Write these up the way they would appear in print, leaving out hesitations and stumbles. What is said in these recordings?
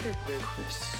Quiz.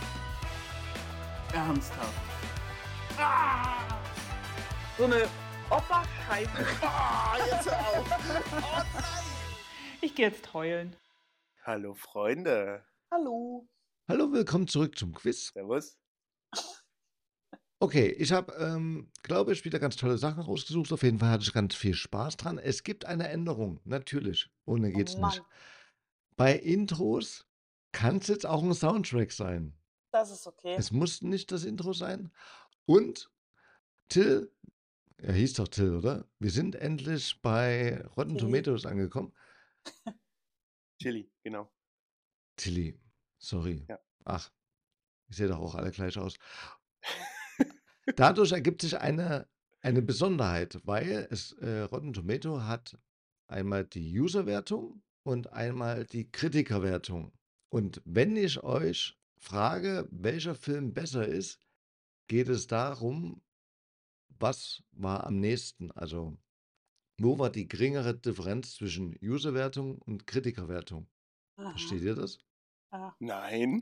Ernsthaft. Ah! So eine Opferscheiße. Ah, jetzt hör auf. Oh nein. Ich gehe jetzt heulen. Hallo Freunde. Hallo. Hallo, willkommen zurück zum Quiz. Servus. Okay, ich habe, glaube ich, wieder ganz tolle Sachen rausgesucht. Auf jeden Fall hatte ich ganz viel Spaß dran. Es gibt eine Änderung, natürlich. Ohne geht's Mann, nicht. Bei Intros kann es jetzt auch ein Soundtrack sein. das ist okay. Es muss nicht das Intro sein. Und Till, er hieß doch Till, oder? Wir sind endlich bei Rotten Tilly. Tomatoes angekommen. Chili, genau. Tilly, sorry. Ja. Ach, ich sehe doch auch alle gleich aus. Dadurch ergibt sich eine Besonderheit, weil Rotten Tomato hat einmal die User-Wertung und einmal die Kritikerwertung. Und wenn ich euch frage, welcher Film besser ist, geht es darum, was war am nächsten? Also, wo war die geringere Differenz zwischen User-Wertung und Kritikerwertung? Aha. Versteht ihr das? Ja. Nein.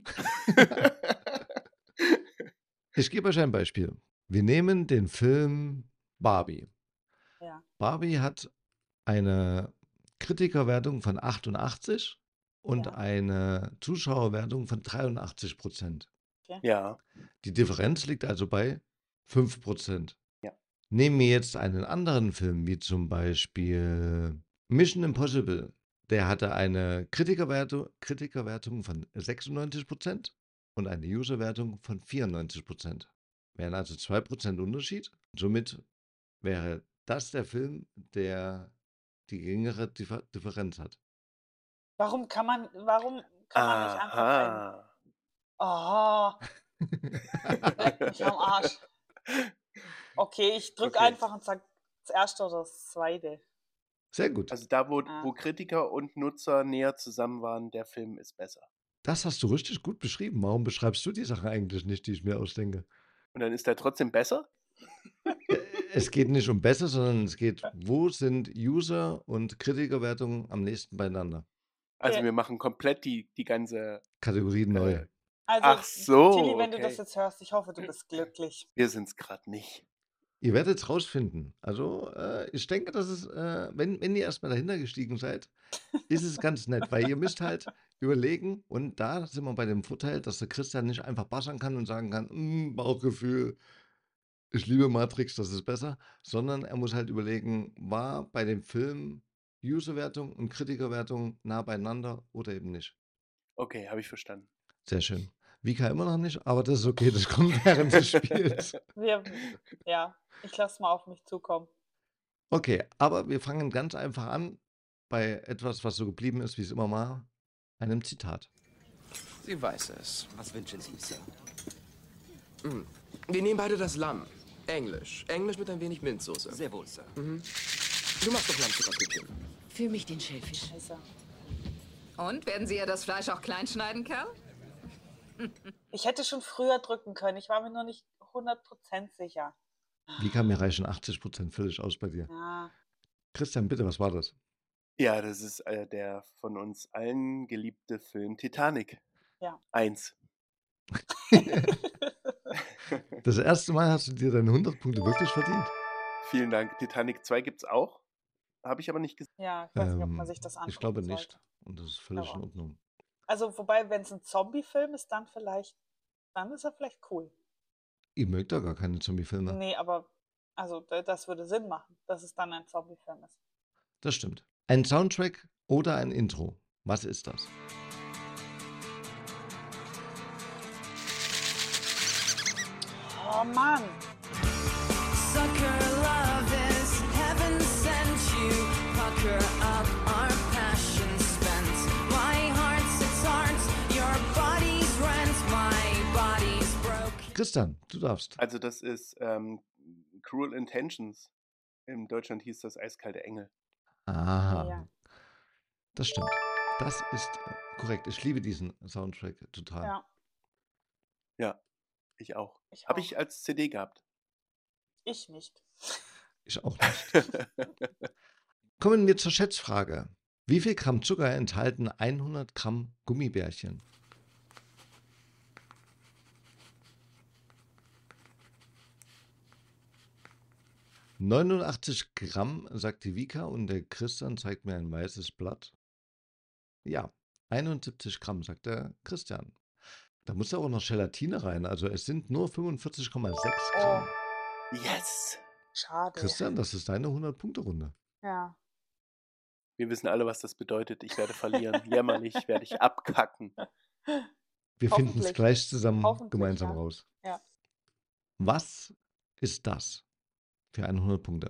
Ich gebe euch ein Beispiel. Wir nehmen den Film Barbie. Ja. Barbie hat eine Kritikerwertung von 88 und Ja. eine Zuschauerwertung von 83%. Ja. Die Differenz liegt also bei 5%. Ja. Nehmen wir jetzt einen anderen Film, wie zum Beispiel Mission Impossible. Der hatte eine Kritikerwertung von 96% und eine Userwertung von 94%. Wären also 2% Unterschied. Somit wäre das der Film, der die geringere Differenz hat. Warum kann man nicht einfach Aha. leck mich am Arsch. Okay, ich drücke Okay. einfach und sage das erste oder das zweite. Sehr gut. Also da, wo Ah. Kritiker und Nutzer näher zusammen waren, der Film ist besser. Das hast du richtig gut beschrieben. Warum beschreibst du die Sachen eigentlich nicht, die ich mir ausdenke? Und dann ist der trotzdem besser? Es geht nicht um besser, sondern es geht, wo sind User- und Kritikerwertungen am nächsten beieinander? Also Ja. wir machen komplett die ganze... Kategorie neu. Also, Ach so, Tilly, wenn du okay. das jetzt hörst, ich hoffe, du bist glücklich. Wir sind's gerade nicht. Ihr werdet es rausfinden. Also, ich denke, dass es, wenn ihr erstmal dahinter gestiegen seid, ist es ganz nett, weil ihr müsst halt überlegen, und da sind wir bei dem Vorteil, dass der Christian nicht einfach bassern kann und sagen kann, Bauchgefühl, ich liebe Matrix, das ist besser, sondern er muss halt überlegen, war bei dem Film Userwertung und Kritikerwertung nah beieinander oder eben nicht. Okay, habe ich verstanden. Sehr schön. Vika immer noch nicht, aber das ist okay, das kommt während des Spiels. Ich lasse mal auf mich zukommen. Okay, aber wir fangen ganz einfach an bei etwas, was so geblieben ist, wie es immer war, einem Zitat. Sie weiß es. Was wünschen Sie, Sir? Wir nehmen beide das Lamm. Englisch. Englisch mit ein wenig Minzsoße. Sehr wohl, Sir. Du machst doch Lammzuckerpüppchen. Für mich den Schellfisch. Scheiße. Und, werden Sie ja das Fleisch auch klein schneiden, Kerl? Ich hätte schon früher drücken können. Ich war mir nur nicht 100% sicher. Vika, mir reichen 80% völlig aus bei dir. Ja. Christian, bitte, was war das? Ja, das ist der von uns allen geliebte Film Titanic. Ja. 1. Das erste Mal hast du dir deine 100 Punkte wirklich verdient. Vielen Dank. Titanic 2 gibt's auch. Habe ich aber nicht gesehen. Ja, ich weiß nicht, ob man sich das anschaut. Ich glaube nicht. Und das ist völlig in Aber- Ordnung. Also, wobei, wenn es ein Zombie-Film ist, dann ist er vielleicht cool. Ihr mögt doch gar keine Zombie-Filme. Nee, aber das würde Sinn machen, dass es dann ein Zombie-Film ist. Das stimmt. Ein Soundtrack oder ein Intro. Was ist das? Oh Mann! Sucker love is heaven sent you. Pucker up our passion spent. My heart's its heart, your body's rent, my body's broke. Christian, du darfst. Also das ist Cruel Intentions. In Deutschland hieß das Eiskalte Engel. Aha. Ja. Das stimmt. Das ist korrekt. Ich liebe diesen Soundtrack total. Ja, Ja, ich auch. ich Habe auch. ich als CD gehabt. Ich nicht. Ich auch nicht. Kommen wir zur Schätzfrage. Wie viel Gramm Zucker enthalten 100 Gramm Gummibärchen? 89 Gramm, sagt die Vika und der Christian zeigt mir ein weißes Blatt. Ja, 71 Gramm, sagt der Christian. Da muss ja auch noch Gelatine rein, also es sind nur 45,6 Gramm. Yes! Schade. Christian, das ist deine 100-Punkte-Runde. Ja. Wir wissen alle, was das bedeutet. Ich werde verlieren. Jämmerlich werde ich abkacken. Wir finden es Hoffentlich. gleich zusammen Hoffentlich, gemeinsam ja. raus. Ja. Was ist das für 100 Punkte?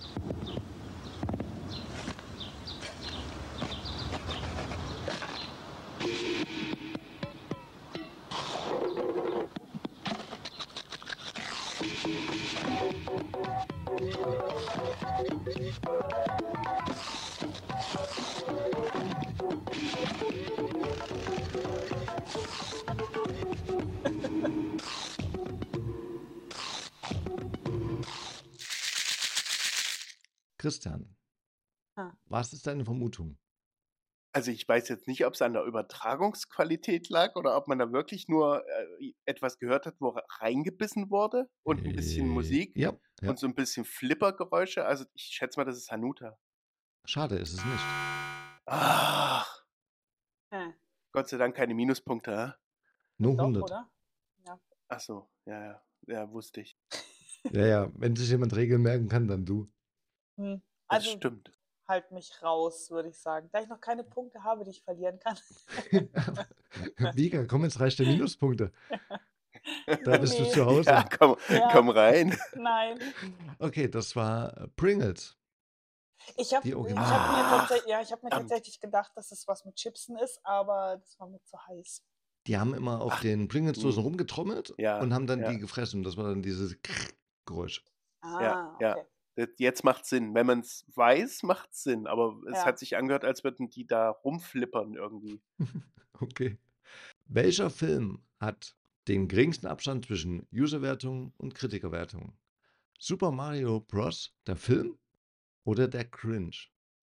Christian, Ah. was ist deine Vermutung? Also ich weiß jetzt nicht, ob es an der Übertragungsqualität lag oder ob man da wirklich nur etwas gehört hat, wo reingebissen wurde und ein bisschen Musik Ja, ja. und so ein bisschen Flippergeräusche. Also ich schätze mal, das ist Hanuta. Schade, ist es nicht. Ach, Hm. Gott sei Dank keine Minuspunkte, hä? Nur Doch, 100. oder? Ach so, ja, wusste ich. Ja, ja, wenn sich jemand Regeln merken kann, dann du. Hm. Das Also stimmt. halt mich raus, würde ich sagen. Da ich noch keine Punkte habe, die ich verlieren kann. Vika, komm, jetzt reicht der Minuspunkte. Da bist du zu Hause. Ja, komm rein. Nein. Okay, das war Pringles. Ich habe Die hab Original. mir tatsächlich gedacht, dass es was mit Chipsen ist, aber das war mir zu heiß. Die haben immer auf den Pringles-Dosen rumgetrommelt Ja, und haben dann ja. die gefressen. Das war dann dieses Geräusch. Ah, Ja. okay. Jetzt macht Sinn. Wenn man es weiß, macht es Sinn. Aber es Ja. hat sich angehört, als würden die da rumflippern irgendwie. Okay. Welcher Film hat den geringsten Abstand zwischen Userwertung und Kritikerwertung? Super Mario Bros., der Film oder der Cringe?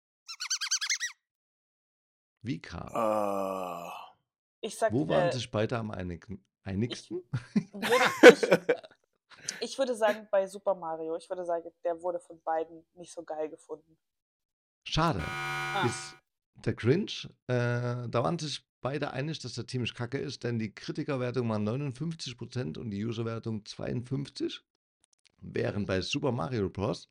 Vika. Ich sag, Wo waren sich beide am einigsten? ich würde sagen, bei Super Mario, ich würde sagen, der wurde von beiden nicht so geil gefunden. Schade. Ist der Cringe. Da waren sich beide einig, dass der ziemlich kacke ist, denn die Kritikerwertung waren 59% und die Userwertung 52%. Während bei Super Mario Bros.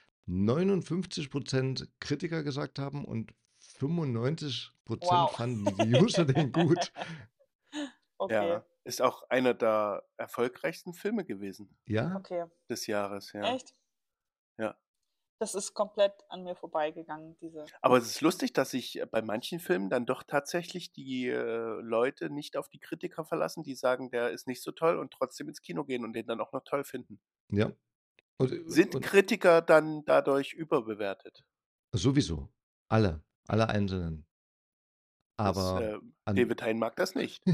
59% Kritiker gesagt haben und 95% fanden die User den gut. Okay. Ja, ist auch einer der erfolgreichsten Filme gewesen Ja? Okay. des Jahres. Ja. Echt? Ja. Das ist komplett an mir vorbeigegangen, diese. Aber es ist lustig, dass sich bei manchen Filmen dann doch tatsächlich die Leute nicht auf die Kritiker verlassen, die sagen, der ist nicht so toll und trotzdem ins Kino gehen und den dann auch noch toll finden. Ja. Sind Kritiker dann dadurch überbewertet? Sowieso. Alle Einzelnen. Aber David Hein mag das nicht.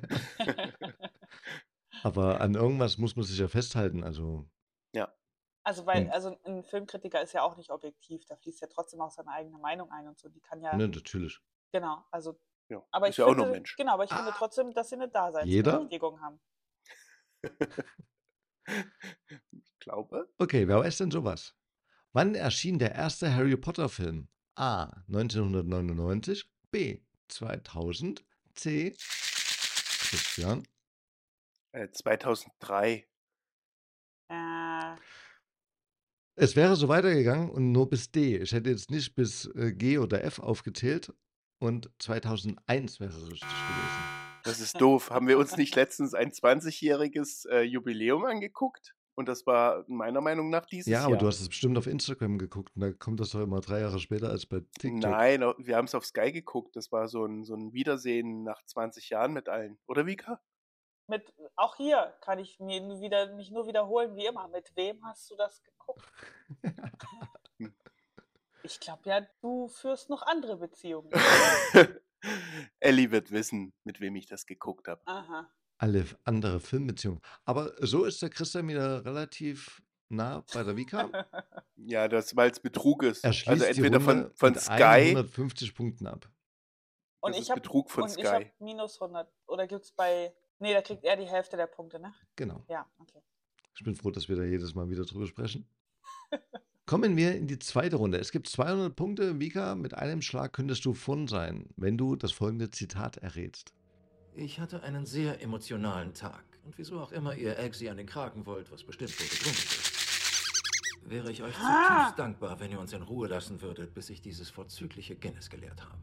aber an irgendwas muss man sich ja festhalten. Also Ja. Also, also ein Filmkritiker ist ja auch nicht objektiv, da fließt ja trotzdem auch seine eigene Meinung ein und so. Die kann ja. Ne, natürlich. Genau, also. Ja, aber ist ich ja finde, auch nur Mensch. Genau, aber ich finde trotzdem, dass sie eine Jeder? Daseinsberechtigung haben. Ich glaube. Okay, wer weiß denn sowas? Wann erschien der erste Harry Potter Film? A. 1999, B. 2000, C. Christian. 2003. Es wäre so weitergegangen und nur bis D. Ich hätte jetzt nicht bis G oder F aufgezählt und 2001 wäre richtig gewesen. Das ist doof. Haben wir uns nicht letztens ein 20-jähriges Jubiläum angeguckt? Und das war meiner Meinung nach dieses Ja, Jahr. aber du hast es bestimmt auf Instagram geguckt und da kommt das doch immer 3 Jahre später als bei TikTok. Nein, wir haben es auf Sky geguckt. Das war so ein Wiedersehen nach 20 Jahren mit allen. Oder Vika? Auch hier kann ich mich nur wiederholen, wie immer. Mit wem hast du das geguckt? Ich glaube ja, du führst noch andere Beziehungen. Ellie wird wissen, mit wem ich das geguckt habe. Aha. Alle andere Filmbeziehungen. Aber so ist der Christian wieder relativ nah bei der Vika. Ja, weil es Betrug ist. Er schließt Also entweder die Runde von mit Sky. 150 Punkten ab. Und Das ich ist habe Betrug von Ich Sky. habe minus 100. Oder gibt es bei. Nee, da kriegt er die Hälfte der Punkte, ne? Genau. Ja, okay. Ich bin froh, dass wir da jedes Mal wieder drüber sprechen. Kommen wir in die zweite Runde. Es gibt 200 Punkte. Vika, mit einem Schlag könntest du vorn sein, wenn du das folgende Zitat errätst. Ich hatte einen sehr emotionalen Tag. Und wieso auch immer ihr Egg sie an den Kragen wollt, was bestimmt wohl begründet ist, wäre ich euch zutiefst dankbar, wenn ihr uns in Ruhe lassen würdet, bis ich dieses vorzügliche Guinness geleert habe.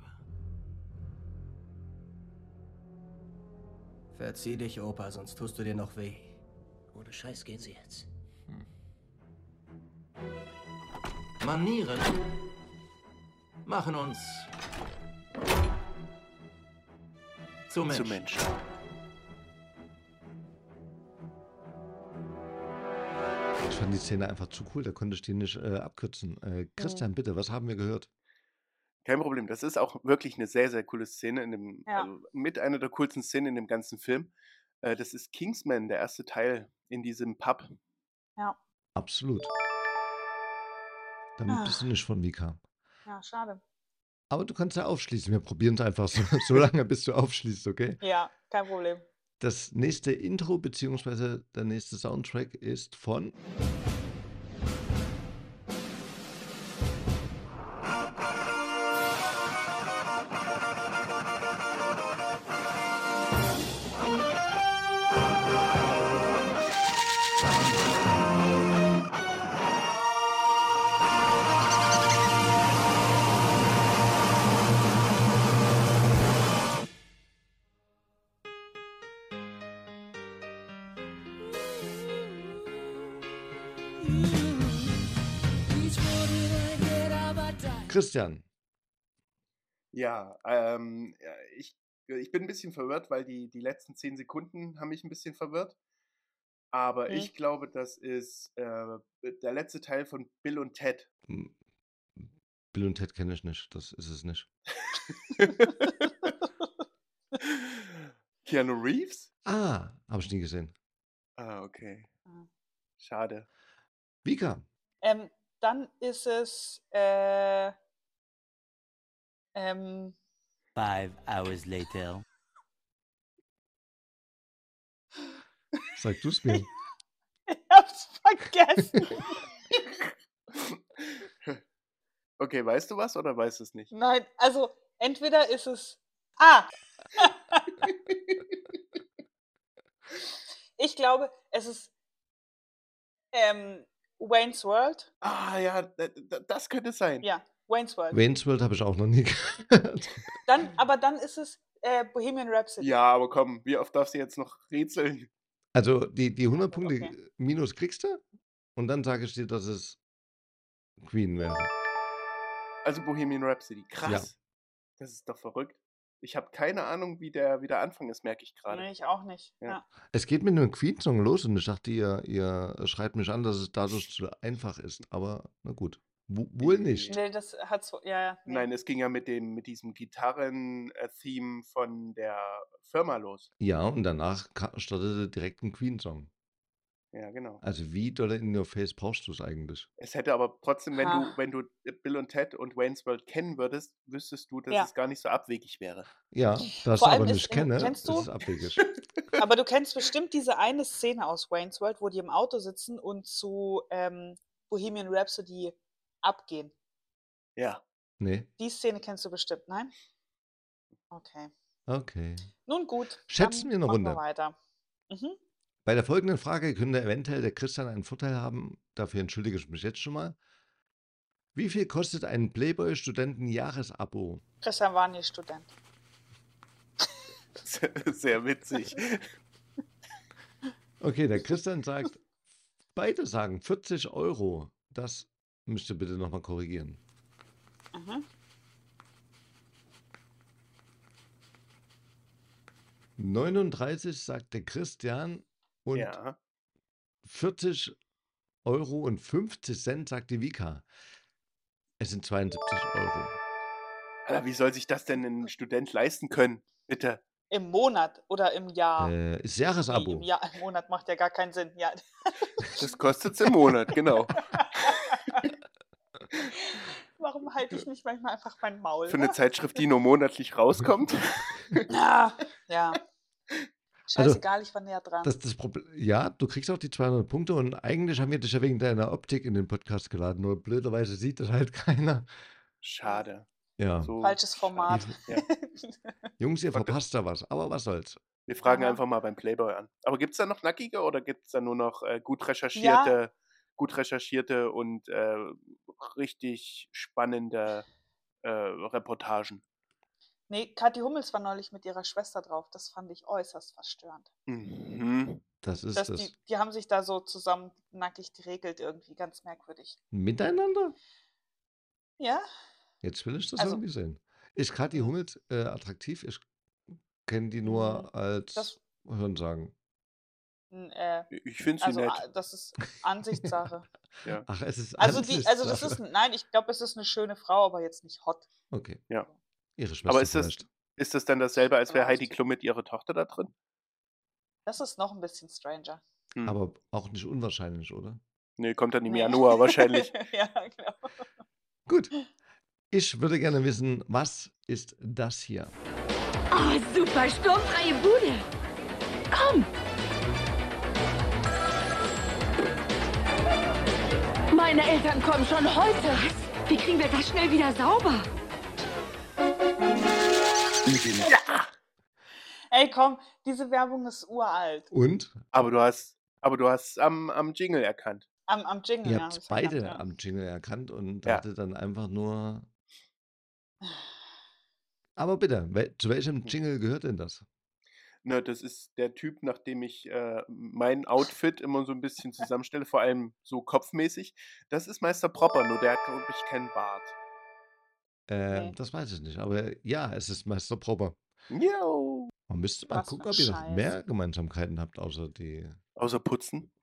Verzieh dich, Opa, sonst tust du dir noch weh. Ohne Scheiß gehen sie jetzt. Manieren machen uns zu Menschen. Zu Menschen. Ich fand die Szene einfach zu cool, da konnte ich die nicht abkürzen. Christian, bitte, was haben wir gehört? Kein Problem. Das ist auch wirklich eine sehr, sehr coole Szene Ja. also mit einer der coolsten Szenen in dem ganzen Film. Das ist Kingsman, der erste Teil in diesem Pub. Ja. Absolut. Damit bist du nicht von Vika. Ja, schade. Aber du kannst ja aufschließen. Wir probieren es einfach so lange, bis du aufschließt, okay? Ja, kein Problem. Das nächste Intro beziehungsweise der nächste Soundtrack ist von Christian. Ja, ich bin ein bisschen verwirrt, weil die letzten 10 Sekunden haben mich ein bisschen verwirrt. Aber ich glaube, das ist der letzte Teil von Bill und Ted. Bill und Ted kenne ich nicht, das ist es nicht. Keanu Reeves? Ah, habe ich nie gesehen. Ah, okay. Ah. Schade. Vika. Dann ist es 5 hours later. Sag du es mir. ich hab's vergessen. Okay, weißt du was oder weißt du es nicht? Nein, also entweder ist es ich glaube, es ist Wayne's World. Ah ja, das könnte es sein. Ja, Wayne's World. Wayne's World habe ich auch noch nie gehört. Aber dann ist es Bohemian Rhapsody. Ja, aber komm, wie oft darfst du jetzt noch rätseln? Also die 100 Punkte Okay. minus kriegst du und dann sage ich dir, dass es Queen wäre. Also Bohemian Rhapsody. Krass. Ja. Das ist doch verrückt. Ich habe keine Ahnung, wie der Anfang ist, merke ich gerade. Nee, ich auch nicht. Ja. Ja. Es geht mit einem Queen-Song los und ich dachte, ihr schreibt mich an, dass es dadurch zu einfach ist. Aber na gut, wohl nicht. Nee, das hat so. Ja, nee. Nein, es ging ja mit diesem Gitarren-Theme von der Firma los. Ja, und danach startete direkt ein Queen-Song. Ja, genau. Also wie doll in your face brauchst du es eigentlich? Es hätte aber trotzdem, wenn Ha. du Bill und Ted und Wayne's World kennen würdest, wüsstest du, dass Ja. es gar nicht so abwegig wäre. Ja, da ich Vor aber allem nicht ist kenne, kennst ist du? es abwegig. Aber du kennst bestimmt diese eine Szene aus Wayne's World, wo die im Auto sitzen und zu Bohemian Rhapsody abgehen. Ja. Nee, Die Szene kennst du bestimmt, nein? Okay. okay. Nun gut. Schätzen dann wir eine machen Runde. weiter. Mhm. Bei der folgenden Frage könnte eventuell der Christian einen Vorteil haben. Dafür entschuldige ich mich jetzt schon mal. Wie viel kostet ein Playboy-Studenten-Jahresabo? Christian war nie Student. Sehr witzig. Okay, der Christian sagt, beide sagen 40 €. Das müsst ihr bitte nochmal korrigieren. Mhm. 39 sagt der Christian und Ja. 40,50 € sagt die Vika. Es sind 72 €. Alter, wie soll sich das denn ein Student leisten können? Bitte. Im Monat oder im Jahr? Ist Nee, Jahresabo. im Jahr, im Monat macht ja gar keinen Sinn. Ja. Das kostet es im Monat, genau. Warum halte ich nicht manchmal einfach mein Maul? Für eine Zeitschrift, die nur monatlich rauskommt. Ja, ja. Scheißegal, ich war näher dran. Das Problem, ja, du kriegst auch die 200 Punkte und eigentlich haben wir dich ja wegen deiner Optik in den Podcast geladen, nur blöderweise sieht das halt keiner. Schade. Ja, So Falsches Format. Ja. Jungs, ihr Und verpasst da was, aber was soll's. wir fragen Aha. einfach mal beim Playboy an. Aber gibt es da noch nackige oder gibt es da nur noch gut Ja, recherchierte und richtig spannende Reportagen? nee, Kathi Hummels war neulich mit ihrer Schwester drauf. Das fand ich äußerst verstörend. Mhm. Das ist Dass das. die haben sich da so zusammen nackig geregelt, irgendwie ganz merkwürdig. Miteinander? Ja, Jetzt will ich das also, irgendwie sehen. Ist Kathi mh, Hummels attraktiv? Ich kenne die mh, nur als das, Hörensagen. Ich finde sie also, nett. das ist Ansichtssache. Ja. Ach, es ist Also das ist, Ansichtssache. nein, ich glaube, es ist eine schöne Frau, aber jetzt nicht hot. Okay, Ja. ihre Aber Schwester ist das, vielleicht. ist das dann dasselbe, als wäre Heidi Vielleicht. Klum mit ihrer Tochter da drin? Das ist noch ein bisschen stranger. Hm. Aber auch nicht unwahrscheinlich, oder? Nee, kommt dann im Nee. Januar wahrscheinlich. Ja, genau. Gut. Ich würde gerne wissen, was ist das hier? Oh, super sturmfreie Bude. Komm. Meine Eltern kommen schon heute. Was? Wie kriegen wir das schnell wieder sauber? Ja! Ey, komm, diese Werbung ist uralt. Und Aber du hast am Jingle erkannt. Am Jingle, ihr ja, habt hab's beide erkannt, ja. am Jingle erkannt und Ja. hattet dann einfach nur. Aber bitte, zu welchem Jingle gehört denn das? Ne, das ist der Typ, nachdem ich mein Outfit immer so ein bisschen zusammenstelle, vor allem so kopfmäßig. Das ist Meister Propper, nur der hat, glaube ich, keinen Bart. Nee. Das weiß ich nicht. Aber ja, es ist Meister Proper. Jo. Man müsste mal Was für gucken, ein ob ihr noch Scheiß. mehr Gemeinsamkeiten habt, außer die. Außer putzen.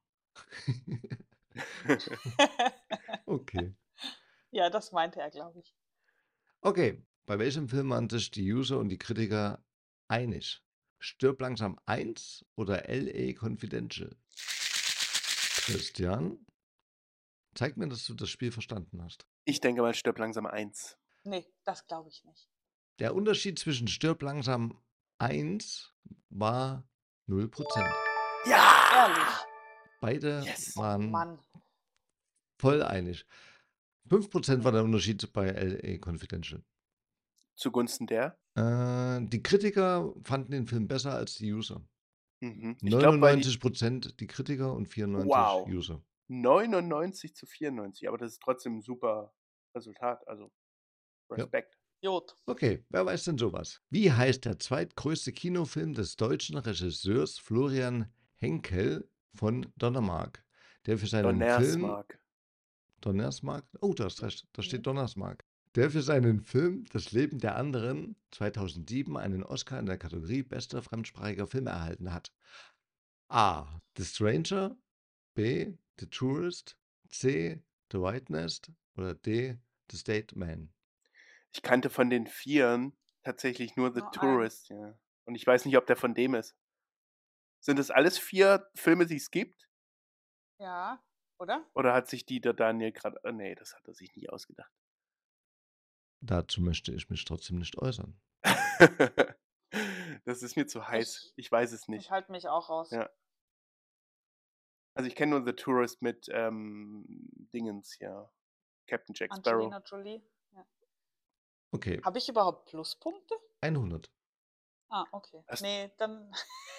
Okay. Ja, das meinte er, glaube ich. Okay. Bei welchem Film waren sich die User und die Kritiker einig? Stirb langsam 1 oder L.A. Confidential? Christian, zeig mir, dass du das Spiel verstanden hast. Ich denke mal, Stirb langsam 1. Nee, das glaube ich nicht. Der Unterschied zwischen Stirb langsam 1 war 0%. Ja! Ehrlich. Beide Yes. waren Mann. voll einig. 5% war der Unterschied bei L.A. Confidential. Zugunsten der? Die Kritiker fanden den Film besser als die User. Mhm. Ich glaube, weil die 99% die Kritiker und 94% Wow. User. 99:94, aber das ist trotzdem ein super Resultat. Also Respekt. Jod. Okay, wer weiß denn sowas? Wie heißt der zweitgrößte Kinofilm des deutschen Regisseurs Florian Henkel von Donnermark, der für seinen Film Donnersmark. Donnersmark? Oh, du hast recht, da steht Donnersmark. Der für seinen Film Das Leben der anderen 2007 einen Oscar in der Kategorie Bester fremdsprachiger Film erhalten hat. A. The Stranger, B. The Tourist, C. The White Nest oder D. The State Man. Ich kannte von den Vieren tatsächlich nur The Nur einen. Tourist, ja. Und ich weiß nicht, ob der von dem ist. Sind das alles 4 Filme, die es gibt? Ja, oder? Oder hat sich der Daniel gerade. Nee, das hat er sich nie ausgedacht. Dazu möchte ich mich trotzdem nicht äußern. Das ist mir zu heiß. Ich weiß es Ich nicht. halte mich auch raus. Ja. Also ich kenne nur The Tourist mit Dingens, ja. Captain Jack Sparrow. Angelina Jolie. Ja. Okay, Habe ich überhaupt Pluspunkte? 100. Ah, okay. Hast- Nee, dann.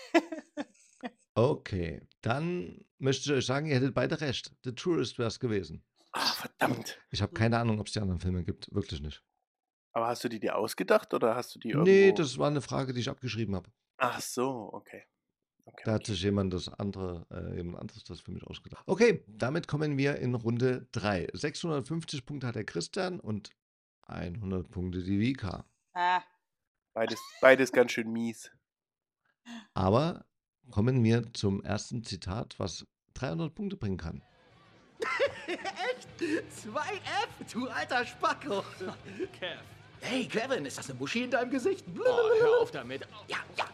Okay, dann möchte ich euch sagen, ihr hättet beide recht. The Tourist wäre es gewesen. Ah, verdammt. Ich habe keine Ahnung, ob es die anderen Filme gibt. Wirklich nicht. Aber hast du die dir ausgedacht oder hast du die irgendwo? Nee, das war eine Frage, die ich abgeschrieben habe. Ach so, okay. Da hat sich jemand anderes das für mich ausgedacht. Okay, damit kommen wir in Runde 3. 650 Punkte hat der Christian und 100 Punkte die Vika. Ah, Beides ganz schön mies. Aber kommen wir zum ersten Zitat, was 300 Punkte bringen kann. Echt? 2F? Du alter Spacko. Kev. Hey, Kevin, ist das eine Muschi in deinem Gesicht? Oh, hör auf damit. Ja.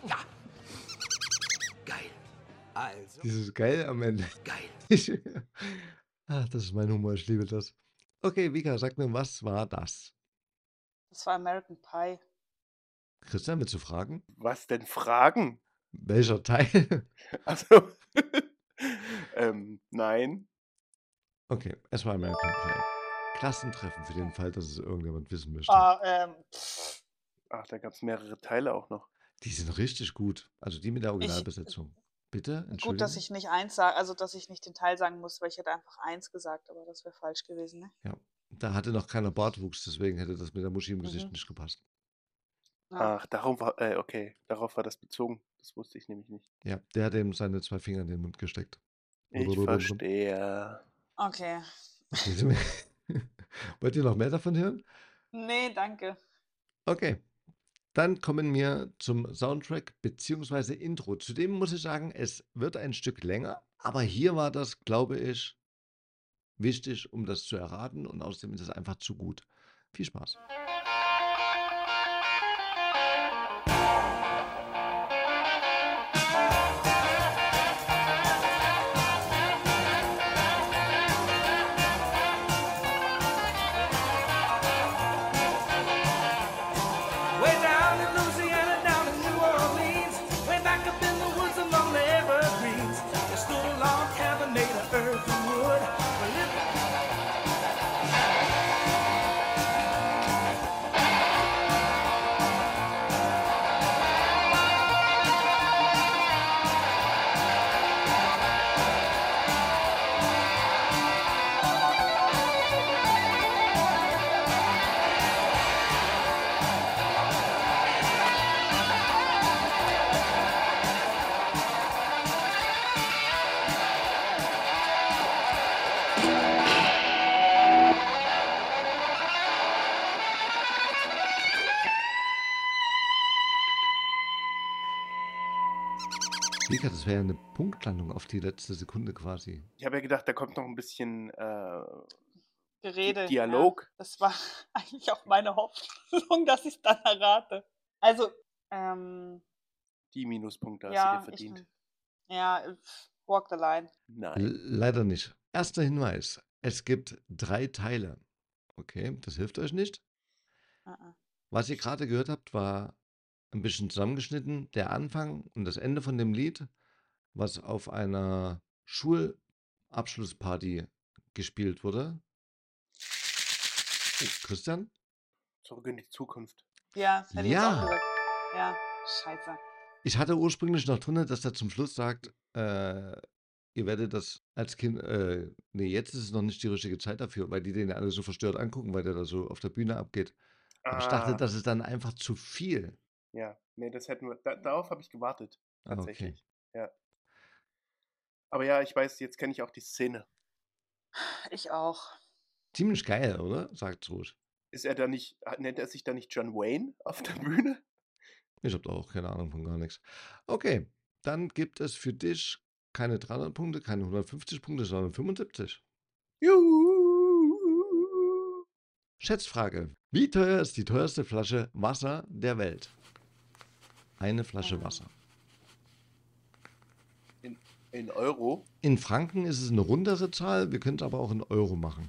Geil. Also. Dieses Geil am Ende. Geil. Das ist mein Humor, ich liebe das. Okay, Vika, sag mir, was war das? das war American Pie. Christian, willst du fragen? Was denn Fragen? Welcher Teil? Also, nein. Okay, es war American Pie. Klassentreffen für den Fall, dass es irgendjemand wissen möchte. Ach, da gab es mehrere Teile auch noch. Die sind richtig gut. Also die mit der Originalbesetzung. Bitte? Gut, dass Entschuldigung. ich nicht eins sage, also dass ich nicht den Teil sagen muss, weil ich hätte einfach eins gesagt, aber das wäre falsch gewesen, ne? Ja, da hatte noch keiner Bartwuchs, deswegen hätte das mit der Muschi im Gesicht Mhm. nicht gepasst. Ja. Ach, darauf war das bezogen. Das wusste ich nämlich nicht. Ja, der hat ihm seine 2 Finger in den Mund gesteckt. Ich verstehe. Okay. Okay. Wollt ihr noch mehr davon hören? Nee, danke. Okay. Dann kommen wir zum Soundtrack bzw. Intro. Zudem muss ich sagen, es wird ein Stück länger, aber hier war das, glaube ich, wichtig, um das zu erraten und außerdem ist es einfach zu gut. Viel Spaß. Way down in Louisiana, down in New Orleans, way back up in the woods among the evergreens, there stood a log cabin made of earth and wood. Vika, das wäre ja eine Punktlandung auf die letzte Sekunde quasi. Ich habe ja gedacht, da kommt noch ein bisschen Gerede. Dialog. Ja, das war eigentlich auch meine Hoffnung, dass ich es dann errate. Also, Die Minuspunkte hast ja, du dir verdient. Walk the line. Nein. Leider nicht. Erster Hinweis. Es gibt 3 Teile. Okay, das hilft euch nicht. Was ihr gerade gehört habt, war ein bisschen zusammengeschnitten. Der Anfang und das Ende von dem Lied, was auf einer Schulabschlussparty gespielt wurde. Oh, Christian? Zurück in die Zukunft. Ja, das hätte ich jetzt auch Ja, gesagt. Ja, scheiße. ich hatte ursprünglich noch drin, dass er zum Schluss sagt, ihr werdet das als Kind, nee, jetzt ist es noch nicht die richtige Zeit dafür, weil die den ja alle so verstört angucken, weil der da so auf der Bühne abgeht. Aber ich dachte, Ah, das ist dann einfach zu viel. ja. Nee, das hätten wir. Darauf habe ich gewartet. Ah, okay. Tatsächlich. Ja. Aber ja, ich weiß, jetzt kenne ich auch die Szene. Ich auch. Ziemlich geil, oder? Sagt's ruhig. Nennt er sich da nicht John Wayne auf der Bühne? Ich habe da auch keine Ahnung von gar nichts. Okay, dann gibt es für dich keine 300 Punkte, keine 150 Punkte, sondern 75. Juhu. Schätzfrage. Wie teuer ist die teuerste Flasche Wasser der Welt? Eine Flasche Wasser. In Euro? In Franken ist es eine rundere Zahl, wir können es aber auch in Euro machen.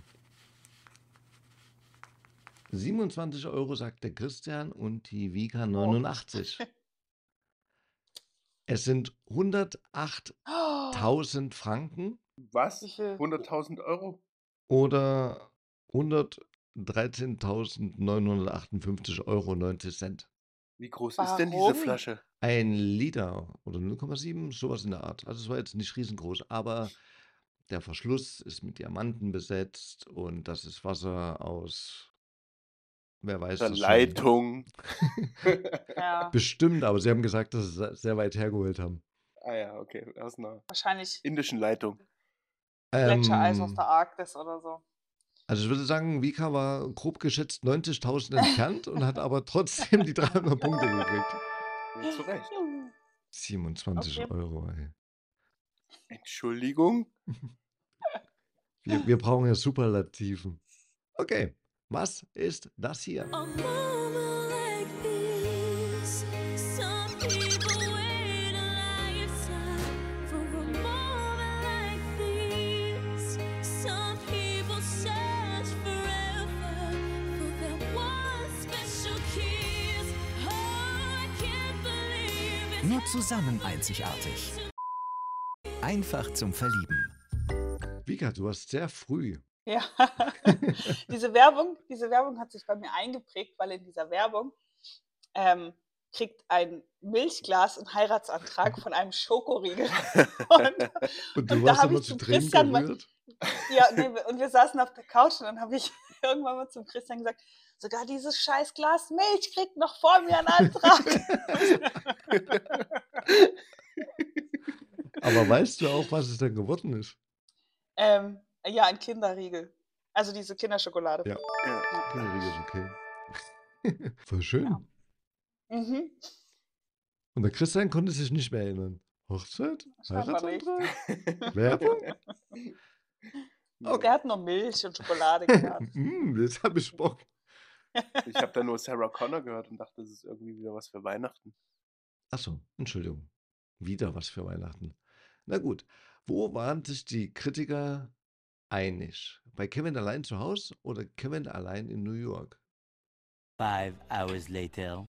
27 € sagt der Christian und die Vika 89. Es sind 108.000 Franken Was? Wie viel? 100.000 Euro? oder 113.958,90 € Wie groß ist denn diese Warum? Flasche? Ein Liter oder 0,7, sowas in der Art. Also es war jetzt nicht riesengroß, aber der Verschluss ist mit Diamanten besetzt und das ist Wasser aus, wer weiß Der das schon. Leitung. Ja, Bestimmt, aber sie haben gesagt, dass sie es sehr weit hergeholt haben. Ah ja, okay. Aus einer wahrscheinlich indischen Leitung. Gletschereis aus Ähm, der Arktis oder so. also ich würde sagen, Vika war grob geschätzt 90.000 entfernt und hat aber trotzdem die 300 Punkte gekriegt. Ja, zu Recht. 27 Okay. €, ey. Entschuldigung. Wir brauchen ja Superlativen. Okay, was ist das hier? A moment like this, some people wait a lifetime for a moment like this. Some people search forever for that one special kiss. Oh, I can't believe it's nur zusammen einzigartig. Einfach zum Verlieben. Vika, du warst sehr früh. Ja, diese Werbung hat sich bei mir eingeprägt, weil in dieser Werbung kriegt ein Milchglas einen Heiratsantrag von einem Schokoriegel. Und du da warst habe immer ich zu zum Tränen Christian gerührt? Ja, nee, und wir saßen auf der Couch und dann habe ich irgendwann mal zum Christian gesagt, sogar dieses scheiß Glas Milch kriegt noch vor mir einen Antrag. Aber weißt du auch, was es denn geworden ist? Ja, ein Kinderriegel. Also diese Kinderschokolade. Ja, Kinderriegel ist okay. Voll schön. Mhm. Und der Christian konnte sich nicht mehr erinnern. Hochzeit? Scheinbar nicht. Heiratsantrag? Werbung? Oh, der hat nur Milch und Schokolade gehabt. Jetzt habe ich Bock. Ich habe da nur Sarah Connor gehört und dachte, das ist irgendwie wieder was für Weihnachten. Achso, Entschuldigung. Wieder was für Weihnachten. Na gut. Wo waren sich die Kritiker einig? Bei Kevin allein zu Hause oder Kevin allein in New York? 5 hours later.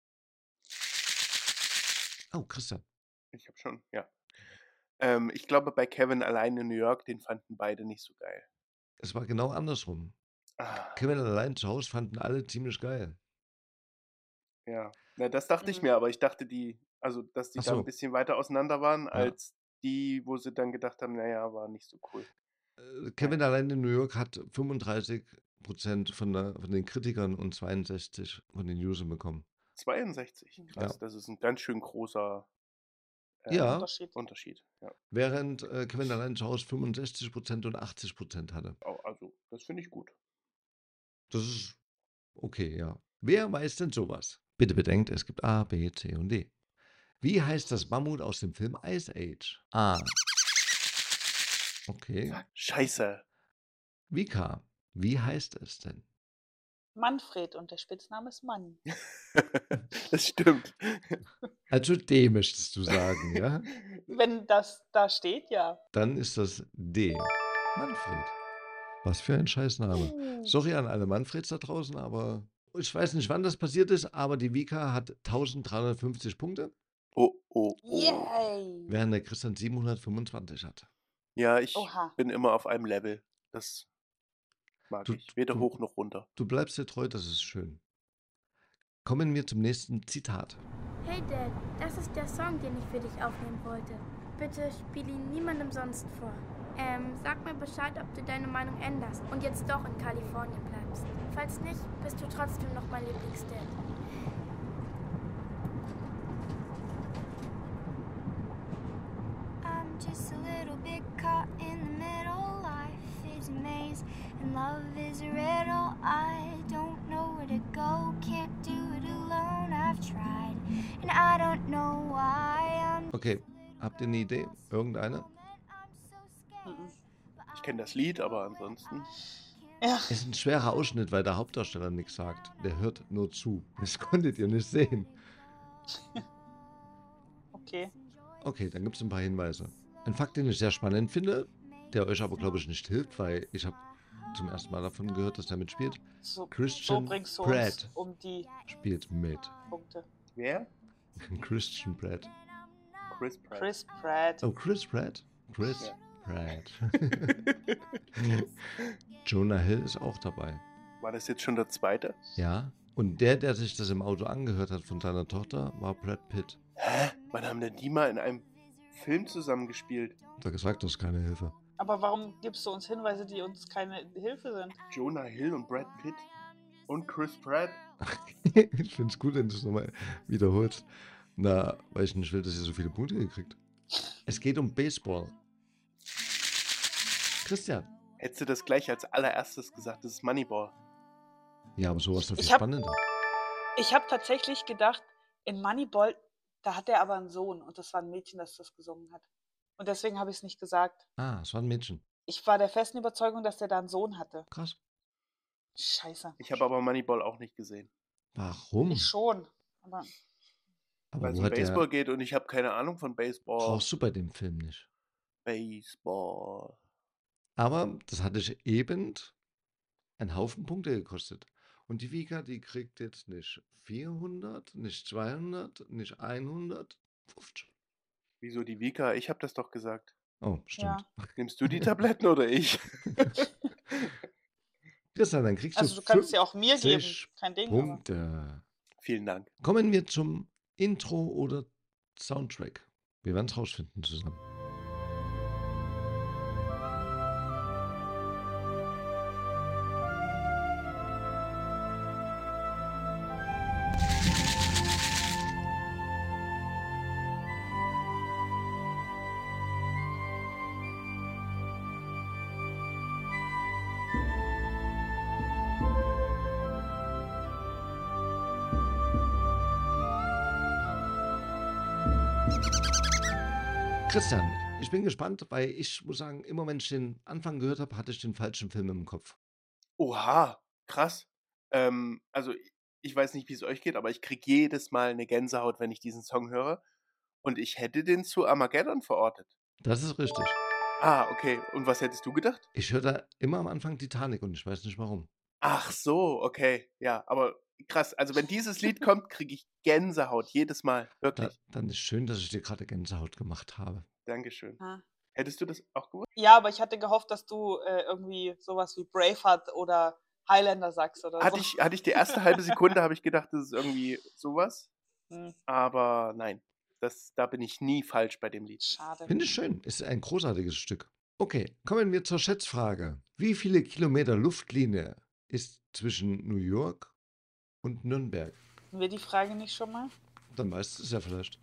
Oh, Christian. Ich habe schon, ja. Ich glaube, bei Kevin allein in New York, den fanden beide nicht so geil. Es war genau andersrum. Ah, Kevin allein zu Hause fanden alle ziemlich geil. ja. Na, das dachte ich mir, aber ich dachte, dass die Ach da so. ein bisschen weiter auseinander waren, Ja. als die, wo sie dann gedacht haben, naja, war nicht so cool. Kevin allein in New York hat 35% von den Kritikern und 62% von den Usern bekommen. 62, krass, Ja. das ist ein ganz schön großer Ja. Unterschied. Ja. Während Kevin allein zu Hause 65% und 80% hatte. Also, das finde ich gut. Das ist okay, ja. Wer weiß denn sowas? Bitte bedenkt, es gibt A, B, C und D. Wie heißt das Mammut aus dem Film Ice Age? A. Okay. Scheiße. Vika, wie heißt es denn? Manfred und der Spitzname ist Mann. Das stimmt. Also D möchtest du sagen, ja? Wenn das da steht, ja. Dann ist das D. Manfred. Was für ein Scheißname. Sorry an alle Manfreds da draußen, aber ich weiß nicht, wann das passiert ist, aber die Vika hat 1350 Punkte, Oh. Yay! während der Christian 725 hat. Ja, ich Oha. bin immer auf einem Level. Das mag ich. Weder hoch noch runter. Du bleibst dir treu, das ist schön. Kommen wir zum nächsten Zitat. Hey Dad, das ist der Song, den ich für dich aufnehmen wollte. Bitte spiel ihn niemandem sonst vor. Sag mir Bescheid, ob du deine Meinung änderst und jetzt doch in Kalifornien bleibst. Falls nicht, bist du trotzdem noch mein Lieblingsdad. I'm just a little bit caught in the middle. Life is a maze and love is a riddle. I don't know where to go, can't do it alone. I've tried and I don't know why. Okay, habt ihr eine Idee? Irgendeine? Ich kenne das Lied, aber ansonsten. Ja. Ist ein schwerer Ausschnitt, weil der Hauptdarsteller nichts sagt. Der hört nur zu. Das konntet ihr nicht sehen. Okay. Okay, dann gibt es ein paar Hinweise. Ein Fakt, den ich sehr spannend finde, der euch aber, glaube ich, nicht hilft, weil ich habe zum ersten Mal davon gehört, dass er mitspielt. So Christian bringst du Pratt uns um die spielt mit. Punkte. Wer? Christian Pratt. Chris Pratt. Chris Pratt. Oh, Chris Pratt? Chris Ja. Pratt. Jonah Hill ist auch dabei. War das jetzt schon der zweite? Ja. Und der sich das im Auto angehört hat von seiner Tochter, war Brad Pitt. Hä? Wann haben denn die mal in einem Film zusammengespielt? Da gesagt, das ist keine Hilfe. Aber warum gibst du uns Hinweise, die uns keine Hilfe sind? Jonah Hill und Brad Pitt und Chris Pratt? Ich finde es gut, wenn du es nochmal wiederholst. Na, weil ich nicht will, dass ihr so viele Punkte gekriegt. Es geht um Baseball. Christian. Hättest du das gleich als allererstes gesagt, das ist Moneyball. Ja, aber sowas ist doch viel Ich hab- spannender. Ich habe tatsächlich gedacht, in Moneyball, da hat er aber einen Sohn und das war ein Mädchen, das das gesungen hat. Und deswegen habe ich es nicht gesagt. Ah, es war ein Mädchen. Ich war der festen Überzeugung, dass der da einen Sohn hatte. Krass. Scheiße. Ich habe aber Moneyball auch nicht gesehen. Warum? Ich schon. Aber Aber Weil es wo um hat Baseball der... geht und ich habe keine Ahnung von Baseball. Brauchst du bei dem Film nicht. Baseball. Aber das hatte ich eben einen Haufen Punkte gekostet. Und die Vika, die kriegt jetzt nicht 400, nicht 200, nicht 100, Wieso die Vika? Ich habe das doch gesagt. Oh, stimmt. Ja. Nimmst du die Tabletten oder ich? Christian, dann kriegst Also du du kannst sie auch mir geben. 50 Kein Ding. Aber. Punkte. Vielen Dank. Kommen wir zum Intro oder Soundtrack. Wir werden es rausfinden zusammen. Christian, ich bin gespannt, weil ich muss sagen, immer wenn ich den Anfang gehört habe, hatte ich den falschen Film im Kopf. Oha, krass. Also ich weiß nicht, wie es euch geht, aber ich kriege jedes Mal eine Gänsehaut, wenn ich diesen Song höre. Und ich hätte den zu Armageddon verortet. Das ist richtig. Ah, okay. Und was hättest du gedacht? Ich höre da immer am Anfang Titanic und ich weiß nicht warum. Ach so, okay. Ja, aber krass. Also wenn dieses Lied kommt, kriege ich Gänsehaut jedes Mal. Wirklich. Dann ist schön, dass ich dir gerade Gänsehaut gemacht habe. Dankeschön. Ah. Hättest du das auch gewusst? Ja, aber ich hatte gehofft, dass du irgendwie sowas wie Braveheart oder Highlander sagst oder Hatte so. ich die erste halbe Sekunde, habe ich gedacht, das ist irgendwie sowas. Hm, Aber nein, da bin ich nie falsch bei dem Lied. schade. Finde ich schön. Ist ein großartiges Stück. Okay, kommen wir zur Schätzfrage. Wie viele Kilometer Luftlinie ist zwischen New York und Nürnberg? Hatten wir die Frage nicht schon mal? Dann weißt du es ja vielleicht.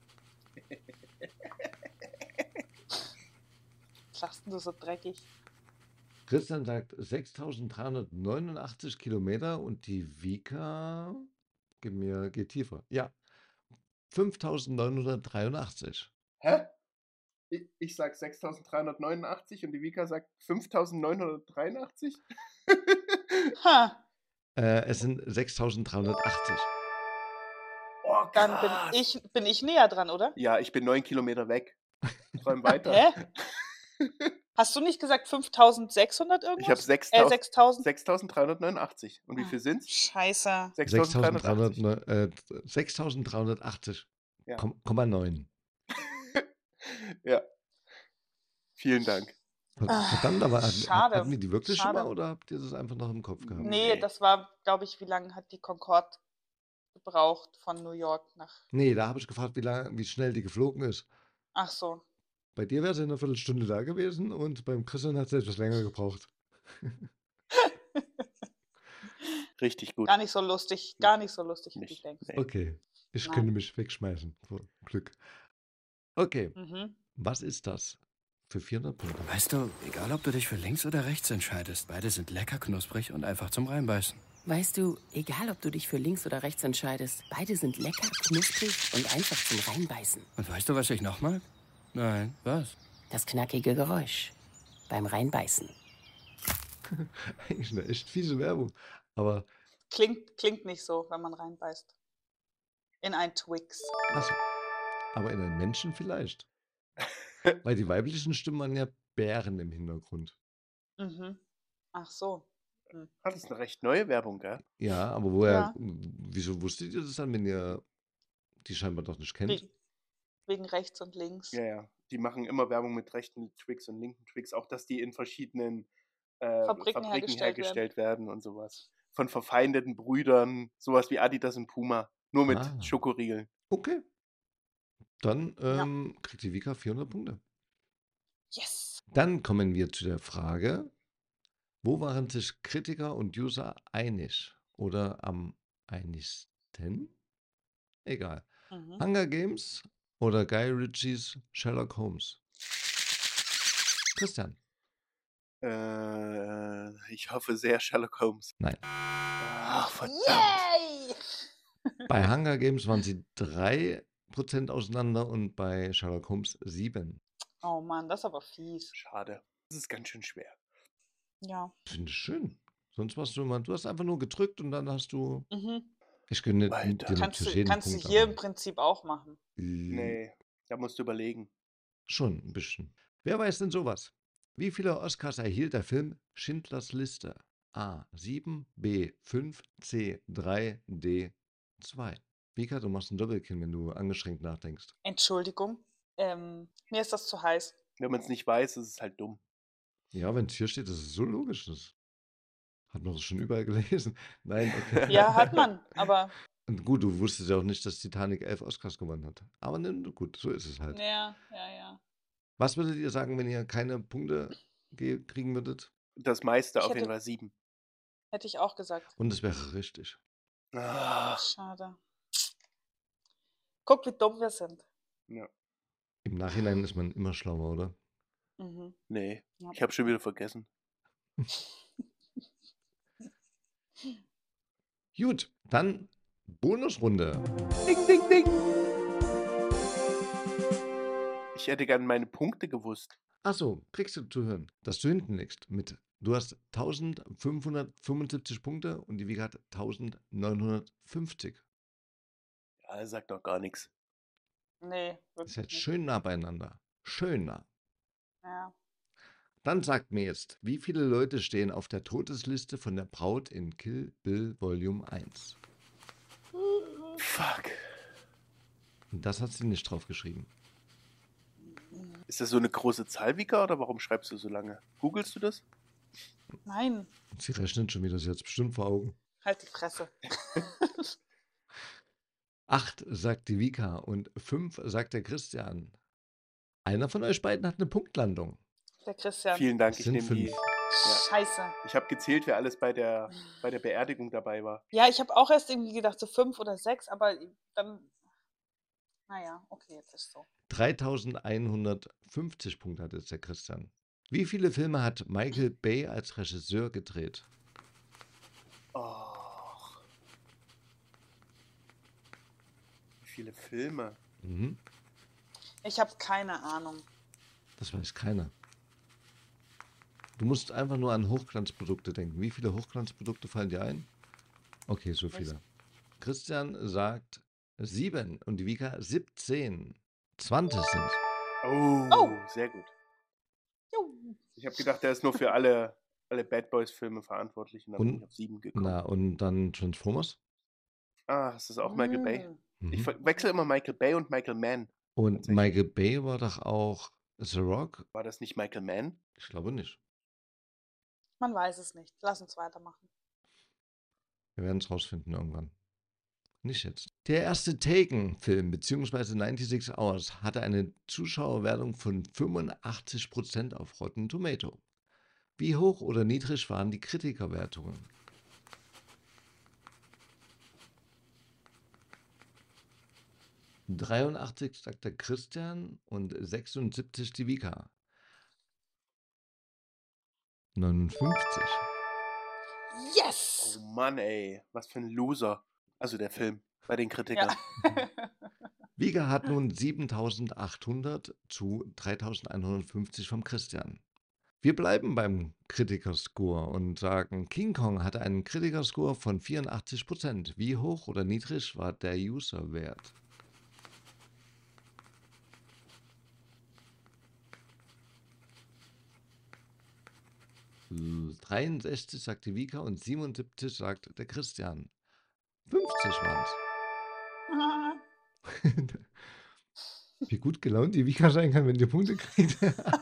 Was lachst denn du so dreckig? Christian sagt 6.389 Kilometer und die Vika geht tiefer. Ja, 5.983. Hä? Ich sag 6.389 und die Vika sagt 5.983? Ha, Es sind 6.380. Oh, dann krass. bin ich näher dran, oder? Ja, ich bin 9 Kilometer weg. Träum weiter. Hä? Hast du nicht gesagt 5.600 irgendwas? Ich habe 6.000? 6.389. Und wie viel sind's? Scheiße. 6.380. 6.380,9. Ja. Ja. Vielen Dank. Verdammt, aber Schade. hatten wir die wirklich schon Schade. mal oder habt ihr das einfach noch im Kopf gehabt? Nee, das war, glaube ich, wie lange hat die Concorde gebraucht von New York nach. Nee, da habe ich gefragt, wie schnell die geflogen ist. Ach so. Bei dir wäre sie in einer Viertelstunde da gewesen und beim Christian hat sie etwas länger gebraucht. Richtig gut. Gar nicht so lustig, wie du denkst. Okay, ich Nein. könnte mich wegschmeißen vor Glück. Okay, Mhm. was ist das für 400 Punkte? Weißt du, egal ob du dich für links oder rechts entscheidest, beide sind lecker knusprig und einfach zum Reinbeißen. Weißt du, egal ob du dich für links oder rechts entscheidest, beide sind lecker, knusprig und einfach zum Reinbeißen. Und weißt du, was ich noch mag? Nein, was? Das knackige Geräusch beim Reinbeißen. Eigentlich eine echt fiese Werbung. Aber, Klingt nicht so, wenn man reinbeißt. In ein Twix. achso, aber in einen Menschen vielleicht. Weil die weiblichen Stimmen waren ja Bären im Hintergrund. Mhm. Ach so. Hm. Das ist eine recht neue Werbung, gell? Ja, aber woher, Ja. wieso wusstet ihr das dann, wenn ihr die scheinbar doch nicht kennt? Wegen rechts und links. Ja, ja. Die machen immer Werbung mit rechten Twix und linken Twix. Auch, dass die in verschiedenen Fabriken Fabriken hergestellt werden und sowas. Von verfeindeten Brüdern. Sowas wie Adidas und Puma. Nur mit Ah. Schokoriegeln. Okay. Dann kriegt die Vika 400 Punkte. Yes. Dann kommen wir zu der Frage, wo waren sich Kritiker und User einig oder am einigsten? Egal. Mhm. Hunger Games oder Guy Ritchies Sherlock Holmes? Christian. Ich hoffe sehr Sherlock Holmes. Nein. Ach, verdammt. Yay! Bei Hunger Games waren sie 3% auseinander und bei Sherlock Holmes 7%. Oh Mann, das ist aber fies. Schade. Das ist ganz schön schwer. Ja. Finde ich schön. Sonst warst du immer, du hast einfach nur gedrückt und dann hast du. Mhm. Ich gönne dir Alter. natürlich jeden Kannst du Punkt. hier aber- im Prinzip auch machen. Nee, da musst du überlegen. Schon ein bisschen. Wer weiß denn sowas? Wie viele Oscars erhielt der Film Schindlers Liste? A. 7, B. 5, C. 3, D. 2. Vika, du machst ein Doppelkinn, wenn du angeschränkt nachdenkst. Entschuldigung. Mir ist das zu heiß. Wenn man es nicht weiß, ist es halt dumm. Ja, wenn es hier steht, das ist so logisch. Das hat man das schon überall gelesen. Nein, okay. Ja, hat man, aber Und gut, du wusstest ja auch nicht, dass Titanic 11 Oscars gewonnen hat. Aber ne, gut, so ist es halt. ja. Was würdet ihr sagen, wenn ihr keine Punkte kriegen würdet? Das meiste Ich auf jeden hätte- Fall 7. Hätte ich auch gesagt. Und es wäre richtig. Ah, Schade. Guck, wie dumm wir sind. ja. Im Nachhinein ist man immer schlauer, oder? Mhm. Nee, Ja. ich habe schon wieder vergessen. Gut, dann Bonusrunde. Ding, ding, ding. Ich hätte gern meine Punkte gewusst. Achso, kriegst du zu hören, dass du hinten liegst. Du hast 1575 Punkte und die Vika hat 1950. Ja, das sagt doch gar nichts. Nee, Das ist wirklich jetzt nicht. schön nah beieinander. Schön nah. Ja. Dann sagt mir jetzt, wie viele Leute stehen auf der Todesliste von der Braut in Kill Bill Volume 1? Fuck. Und das hat sie nicht draufgeschrieben. Ist das so eine große Zahl, Vika, oder warum schreibst du so lange? Googlest du das? Nein, Und sie rechnet schon wieder, sie hat es bestimmt vor Augen. halt die Fresse. 8 sagt die Vika und 5 sagt der Christian. Einer von euch beiden hat eine Punktlandung. Der Christian. Vielen Dank, Es ich sind nehme die. 5. Scheiße. Ich habe gezählt, wer alles bei der Beerdigung dabei war. Ja, ich habe auch erst irgendwie gedacht, so 5 oder 6, aber dann. Naja, okay, jetzt ist so. 3150 Punkte hat jetzt der Christian. Wie viele Filme hat Michael Bay als Regisseur gedreht? Oh. Wie viele Filme? Mhm. Ich habe keine Ahnung. Das weiß keiner. Du musst einfach nur an Hochglanzprodukte denken. Wie viele Hochglanzprodukte fallen dir ein? Okay, so viele. Christian sagt 7 und die Vika 17. 20 sind. Oh, sehr gut. Ich habe gedacht, der ist nur für alle Bad Boys-Filme verantwortlich und dann bin ich Und, auf 7 gekommen. na, und dann Transformers. Ist das auch Michael Bay? Mhm. Ich wechsle immer Michael Bay und Michael Mann. Und Michael Bay war doch auch The Rock? War das nicht Michael Mann? Ich glaube nicht. Man weiß es nicht. Lass uns weitermachen. Wir werden es rausfinden irgendwann. Nicht jetzt. Der erste Taken-Film bzw. 96 Hours hatte eine Zuschauerwertung von 85% auf Rotten Tomato. Wie hoch oder niedrig waren die Kritikerwertungen? ...83 sagt der Christian und 76 die Vika. 59. Yes! Oh Mann, ey. Was für ein Loser. Also der Film bei den Kritikern. Vika hat nun 7.800 zu 3.150 vom Christian. Wir bleiben beim Kritikerscore und sagen, King Kong hatte einen Kritikerscore von 84%. Wie hoch oder niedrig war der User-Wert? Hm, 63 sagt die Vika und 77 sagt der Christian. 50 waren es. Wie gut gelaunt die Vika sein kann, wenn die Punkte kriegt.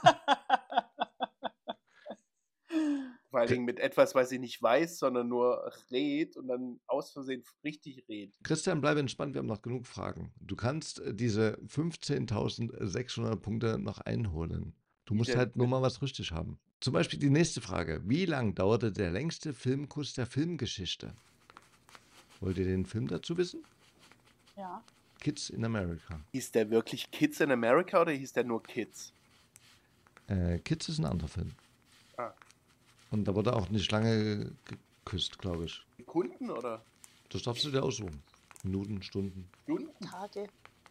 Vor allen Dingen mit etwas, was sie nicht weiß, sondern nur redet und dann aus Versehen richtig redet. Christian, bleib entspannt, wir haben noch genug Fragen. Du kannst diese 15.600 Punkte noch einholen. Du musst denn? halt nur mal was richtig haben. Zum Beispiel die nächste Frage. Wie lang dauerte der längste Filmkuss der Filmgeschichte? Wollt ihr den Film dazu wissen? Ja. Kids in America. Hieß der wirklich Kids in America oder hieß der nur Kids? Kids ist ein anderer Film. Ah. Und da wurde auch nicht lange geküsst, glaube ich. Sekunden oder? Das darfst du dir aussuchen. Minuten, Stunden. Stunden? Tage.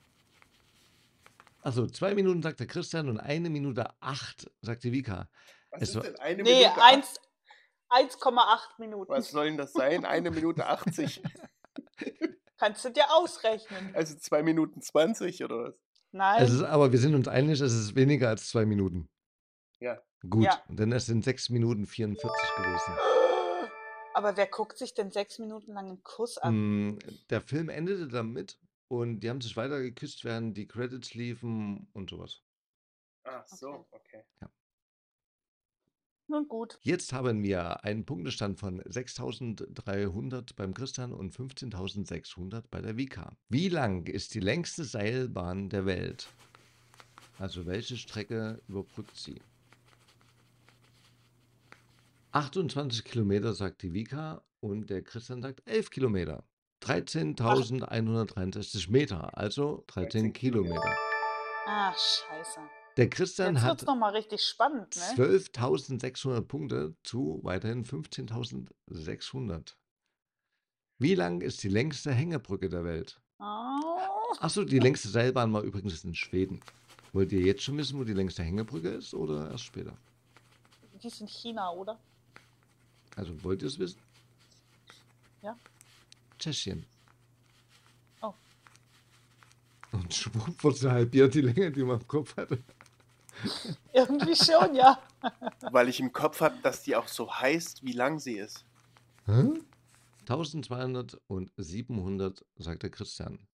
Also 2 Minuten sagt der Christian und 1 Minute 8 sagt die Vika. Was Es ist war- denn eine Nee, Minute? 1,8 Minuten. Was soll denn das sein? 1 Minute 80? Kannst du dir ausrechnen. Also 2 Minuten 20 oder was? Nein. Aber wir sind uns einig, es ist weniger als 2 Minuten. Ja. Gut, Ja. denn es sind 6 Minuten 44 gewesen. Aber wer guckt sich denn 6 Minuten lang einen Kuss an? Der Film endete damit und die haben sich weiter geküsst, während die Credits liefen und sowas. Ach so, okay. Ja. Nun gut. Jetzt haben wir einen Punktestand von 6.300 beim Christian und 15.600 bei der Vika. Wie lang ist die längste Seilbahn der Welt? Also welche Strecke überbrückt sie? 28 Kilometer sagt die Vika und der Christian sagt 11 Kilometer. 13.163 Meter, also 13 Kilometer. Ah, scheiße. Der Christian Jetzt hat wird's nochmal richtig spannend, ne? 12.600 Punkte zu weiterhin 15.600. Wie lang ist die längste Hängebrücke der Welt? Oh. Achso, die längste Seilbahn war übrigens in Schweden. Wollt ihr jetzt schon wissen, wo die längste Hängebrücke ist oder erst später? Die ist in China, oder? Also wollt ihr es wissen? Ja. Tschechien. Oh. Und schwupp wurde sie halbiert, die Länge, die man im Kopf hatte. Irgendwie schon, ja. Weil ich im Kopf habe, dass die auch so heißt, wie lang sie ist. 1200 und 700, sagt der Christian.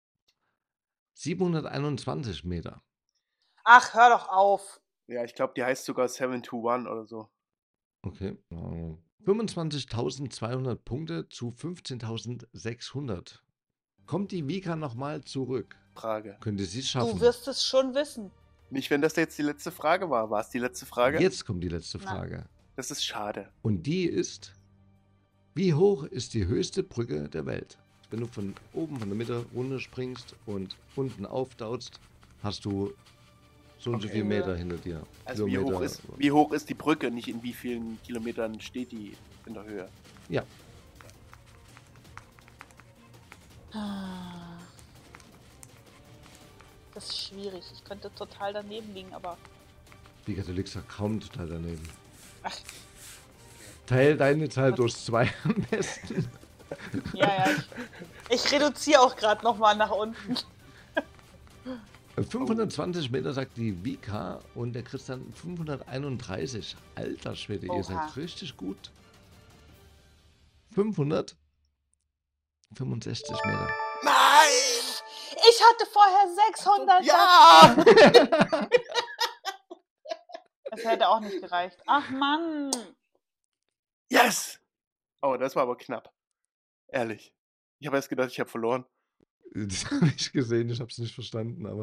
721 Meter. Ach, hör doch auf. Ja, ich glaube, die heißt sogar 721 oder so. Okay. 25.200 Punkte zu 15.600. Kommt die Vika nochmal zurück? Frage. Könnte sie es schaffen? Du wirst es schon wissen. Nicht, wenn das jetzt die letzte Frage war. War es die letzte Frage? Jetzt kommt die letzte Frage. Das ist schade. Und die ist, wie hoch ist die höchste Brücke der Welt? Wenn du von oben, von der Mitte runter springst und unten aufdaust, hast du so und so viele Meter hinter dir. Also wie hoch ist die Brücke, nicht in wie vielen Kilometern steht die in der Höhe? Ja. Das ist schwierig. Ich könnte total daneben liegen, aber... Die Katholik sagt kaum total daneben. Ach. Teil deine Zahl durch 2 am besten. Ja, ich reduziere auch gerade nochmal nach unten. 520 Meter sagt die Vika und der Christian 531. Alter Schwede, ihr seid richtig gut. 565 Meter. Nein! Ich hatte vorher 600. Ja! Es hätte auch nicht gereicht. Ach Mann. Yes! Oh, das war aber knapp. Ehrlich. Ich habe erst gedacht, ich habe verloren. Das habe ich gesehen, ich habe es nicht verstanden, aber...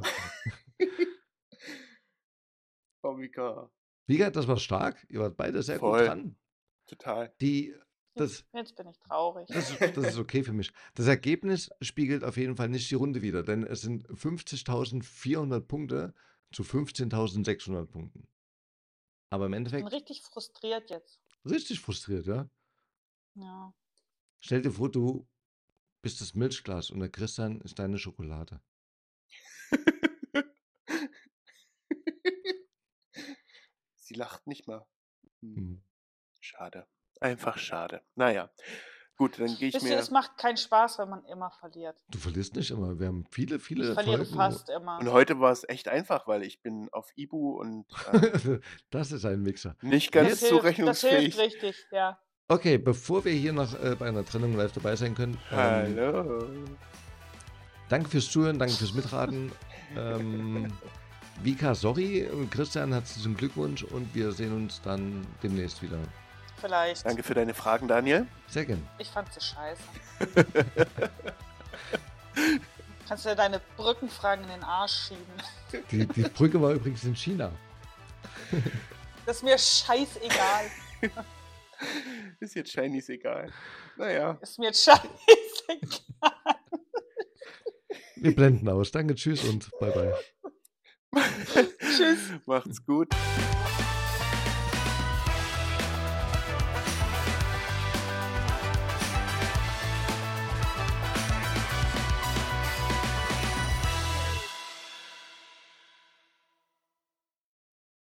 Oh, Vika. Vika, das war stark. Ihr wart beide sehr gut dran. Total. Jetzt bin ich traurig. Das ist okay für mich. Das Ergebnis spiegelt auf jeden Fall nicht die Runde wider, denn es sind 50.400 Punkte zu 15.600 Punkten. Aber im Ich Endeffekt... bin richtig frustriert jetzt. Richtig frustriert, ja? Ja. Stell dir vor, du bist das Milchglas und der Christian ist deine Schokolade. Sie lacht nicht mal. Schade. Einfach schade. Naja. Gut, dann gehe ich Wisst mir... ihr, es macht keinen Spaß, wenn man immer verliert. Du verlierst nicht immer. Wir haben viele Ich verliere Folgen. fast immer. Und heute war es echt einfach, weil ich bin auf Ibu und Das ist ein Mixer. nicht ganz Das zurechnungsfähig. hilft richtig, ja. Okay, bevor wir hier noch bei einer Trennung live dabei sein können. Hallo. Danke fürs Zuhören, danke fürs Mitraten. Vika, sorry. Und Christian, herzlichen Glückwunsch und wir sehen uns dann demnächst wieder. Vielleicht. Danke für deine Fragen, Daniel. Sehr gern. Ich fand sie scheiße. Kannst du dir deine Brückenfragen in den Arsch schieben? Die Brücke war übrigens in China. Das ist mir scheißegal. Ist jetzt Chinese egal. Naja. Ist mir scheißegal. Wir blenden aus. Danke, tschüss und bye bye. Tschüss. Macht's gut.